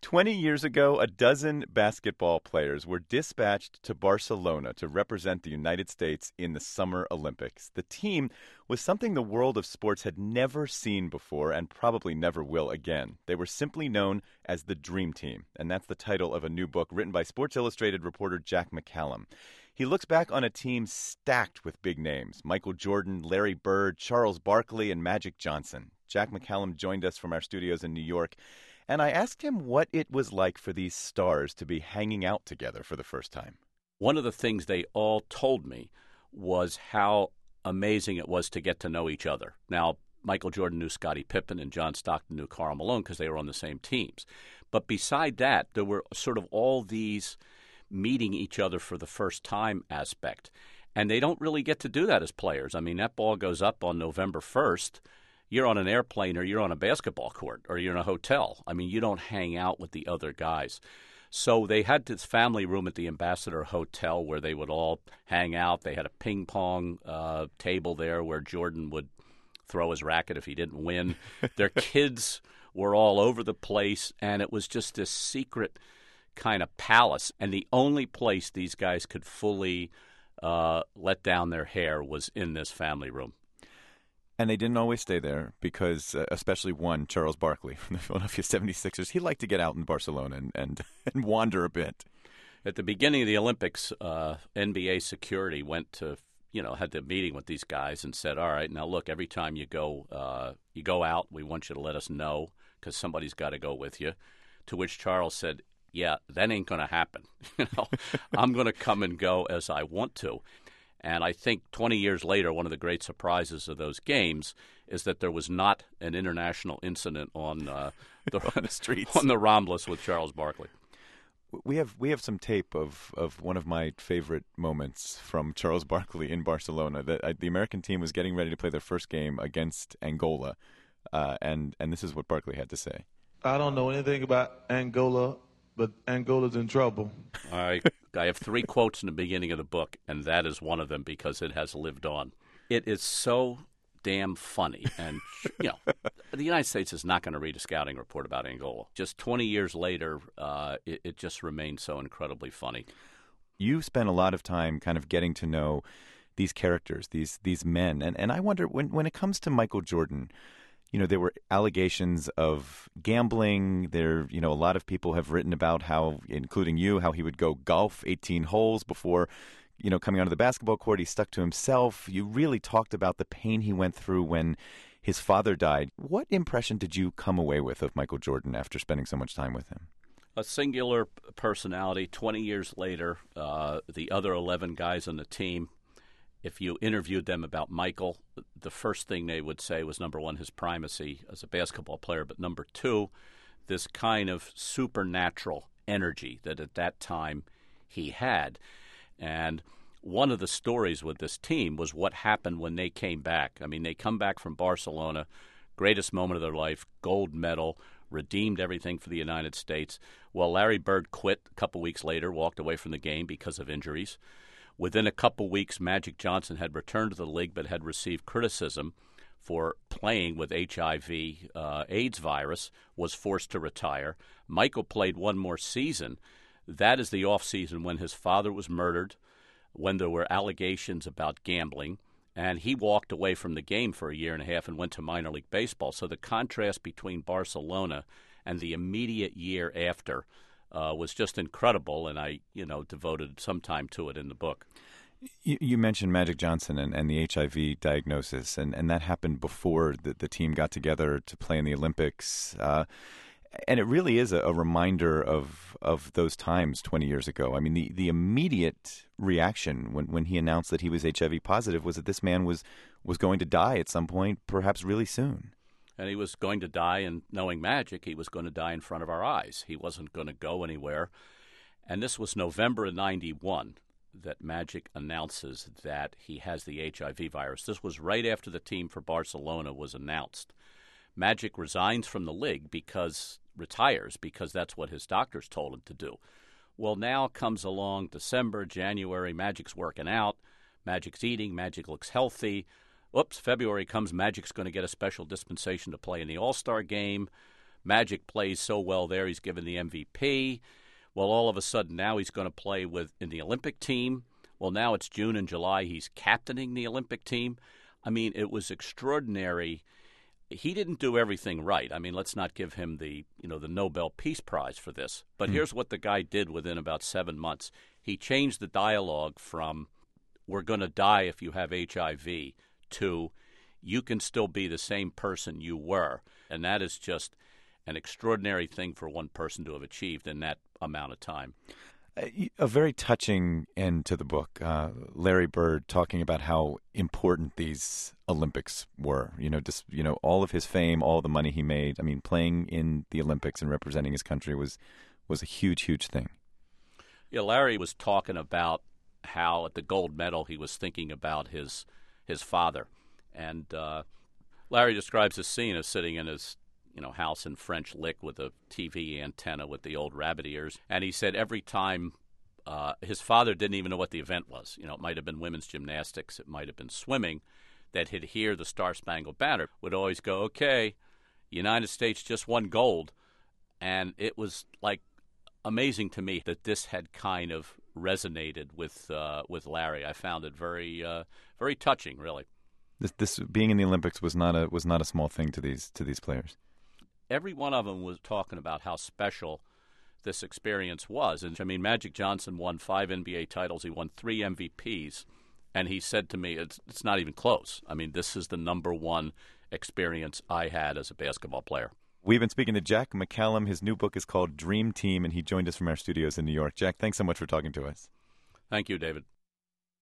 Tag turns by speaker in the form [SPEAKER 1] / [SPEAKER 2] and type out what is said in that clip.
[SPEAKER 1] 20 years ago, a dozen basketball players were dispatched to Barcelona to represent the United States in the Summer Olympics. The team was something the world of sports had never seen before and probably never will again. They were simply known as the Dream Team, and that's the title of a new book written by Sports Illustrated reporter Jack McCallum. He looks back on a team stacked with big names: Michael Jordan, Larry Bird, Charles Barkley, and Magic Johnson. Jack McCallum joined us from our studios in New York, and I asked him what it was like for these stars to be hanging out together for the first time.
[SPEAKER 2] One of the things they all told me was how amazing it was to get to know each other. Now, Michael Jordan knew Scottie Pippen and John Stockton knew Karl Malone because they were on the same teams. But beside that, there were sort of all these meeting each other for the first time aspect. And they don't really get to do that as players. I mean, that ball goes up on November 1st. You're on an airplane or you're on a basketball court or you're in a hotel. I mean, you don't hang out with the other guys. So they had this family room at the Ambassador Hotel where they would all hang out. They had a ping pong table there where Jordan would throw his racket if he didn't win. Their kids were all over the place, and it was just this secret kind of palace. And the only place these guys could fully let down their hair was in this family room.
[SPEAKER 1] And they didn't always stay there because, especially one, Charles Barkley from the Philadelphia 76ers, he liked to get out in Barcelona and wander a bit.
[SPEAKER 2] At the beginning of the Olympics, NBA security went to, had the meeting with these guys and said, all right, now look, every time you go out, we want you to let us know because somebody's got to go with you. To which Charles said, yeah, that ain't going to happen. I'm going to come and go as I want to. And I think 20 years later, one of the great surprises of those games is that there was not an international incident on the
[SPEAKER 1] streets,
[SPEAKER 2] on the Ramblas with Charles Barkley.
[SPEAKER 1] We have some tape of one of my favorite moments from Charles Barkley in Barcelona. The American team was getting ready to play their first game against Angola, and this is what Barkley had to say.
[SPEAKER 3] I don't know anything about Angola, but Angola's in trouble.
[SPEAKER 2] I have 3 quotes in the beginning of the book, and that is one of them because it has lived on. It is so damn funny. And, the United States is not going to read a scouting report about Angola. Just 20 years later, it just remains so incredibly funny.
[SPEAKER 1] You spent a lot of time kind of getting to know these characters, these men. And I wonder, when it comes to Michael Jordan, there were allegations of gambling. A lot of people have written about how, including you, how he would go golf 18 holes before, coming onto the basketball court. He stuck to himself. You really talked about the pain he went through when his father died. What impression did you come away with of Michael Jordan after spending so much time with him?
[SPEAKER 2] A singular personality. 20 years later, the other 11 guys on the team, if you interviewed them about Michael, the first thing they would say was, number one, his primacy as a basketball player, but number two, this kind of supernatural energy that at that time he had. And one of the stories with this team was what happened when they came back. I mean, they come back from Barcelona, greatest moment of their life, gold medal, redeemed everything for the United States. Well, Larry Bird quit a couple weeks later, walked away from the game because of injuries. Within a couple weeks, Magic Johnson had returned to the league but had received criticism for playing with HIV AIDS virus, was forced to retire. Michael played one more season. That is the offseason when his father was murdered, when there were allegations about gambling, and he walked away from the game for a year and a half and went to minor league baseball. So the contrast between Barcelona and the immediate year after was just incredible, and I, devoted some time to it in the book.
[SPEAKER 1] You mentioned Magic Johnson and the HIV diagnosis, and that happened before the team got together to play in the Olympics. And it really is a reminder of those times 20 years ago. I mean, the immediate reaction when he announced that he was HIV positive was that this man was going to die at some point, perhaps really soon.
[SPEAKER 2] And he was going to die, and knowing Magic, he was going to die in front of our eyes. He wasn't going to go anywhere. And this was November of 91 that Magic announces that he has the HIV virus. This was right after the team for Barcelona was announced. Magic resigns from the league retires because that's what his doctors told him to do. Well, now comes along December, January, Magic's working out, Magic's eating, Magic looks healthy. February comes, Magic's going to get a special dispensation to play in the All-Star game. Magic plays so well there, he's given the MVP. Well, all of a sudden now he's going to play in the Olympic team. Well, now it's June and July. He's captaining the Olympic team. I mean, it was extraordinary. He didn't do everything right. I mean, let's not give him the Nobel Peace Prize for this. But here's what the guy did within about 7 months. He changed the dialogue from "we're going to die if you have HIV" to "you can still be the same person you were." And that is just an extraordinary thing for one person to have achieved in that amount of time.
[SPEAKER 1] A very touching end to the book. Larry Bird talking about how important these Olympics were. All of his fame, all the money he made. I mean, playing in the Olympics and representing his country was a huge, huge thing.
[SPEAKER 2] Yeah, Larry was talking about how at the gold medal he was thinking about his father, and Larry describes the scene of sitting in his house in French Lick with a TV antenna with the old rabbit ears. And he said every time his father didn't even know what the event was. It might have been women's gymnastics. It might have been swimming. That he'd hear the Star-Spangled Banner, would always go, "Okay, United States just won gold." And it was like amazing to me that this had kind of resonated with Larry. I found it very, very touching, really.
[SPEAKER 1] This being in the Olympics was not a small thing to these players.
[SPEAKER 2] Every one of them was talking about how special this experience was. And I mean, Magic Johnson won 5 NBA titles. He won 3 MVPs. And he said to me, it's not even close. I mean, this is the number one experience I had as a basketball player.
[SPEAKER 1] We've been speaking to Jack McCallum. His new book is called Dream Team, and he joined us from our studios in New York. Jack, thanks so much for talking to us.
[SPEAKER 2] Thank you, David.